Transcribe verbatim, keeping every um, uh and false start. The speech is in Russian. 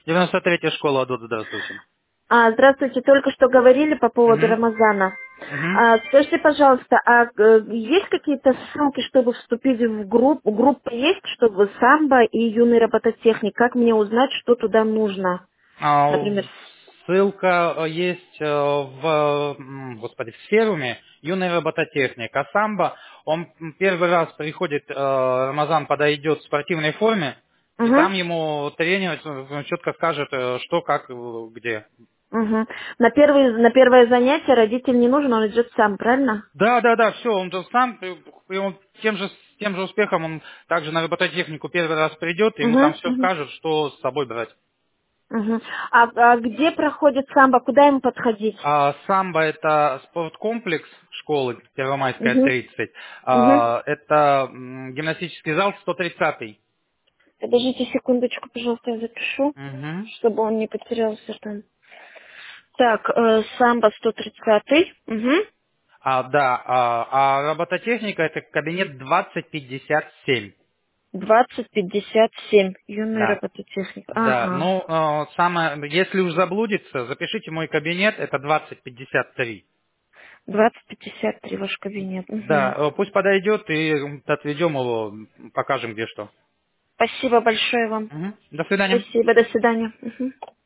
девяносто третья школа, Адот, здравствуйте. А, здравствуйте, только что говорили по поводу Угу. Рамазана. Угу. А, скажите, пожалуйста, а э, есть какие-то ссылки, чтобы вступить в группу? Группа есть, чтобы самбо и юный робототехник? Как мне узнать, что туда нужно? А, Например. ссылка э, есть э, в, м, господи, в сферуме юный робототехник. А самбо, он м, первый раз приходит, э, Рамазан подойдет в спортивной форме, и Угу, там ему тренер э, четко скажет, э, что, как, э, где. угу. На, первый, на первое занятие родитель не нужен, он идет сам, правильно? Да, да, да, все, он же сам, э, и он тем же, тем же успехом он также на робототехнику первый раз придет, и ему Угу, там все угу, скажут, что с собой брать. угу. А, а где проходит самбо? Куда ему подходить? А, самбо это спорткомплекс школы Первомайская Угу, тридцать. угу. А, это м, гимнастический зал сто тридцатый. Подождите секундочку, пожалуйста, я запишу, Мгм. чтобы он не потерялся там. Так, э, самбо сто тридцатый. Угу. А, да, а, а робототехника это кабинет двадцать пятьдесят семь. двадцать пятьдесят семь. Юный Да. робототехник. Да, Ага. ну, э, самое, если уж заблудиться, запишите мой кабинет, это двадцать пятьдесят три. двадцать пятьдесят три ваш кабинет. Да, Угу. э, пусть подойдет и отведем его, покажем где что. Спасибо большое вам. Мгм. До свидания. Спасибо, до свидания. Мгм.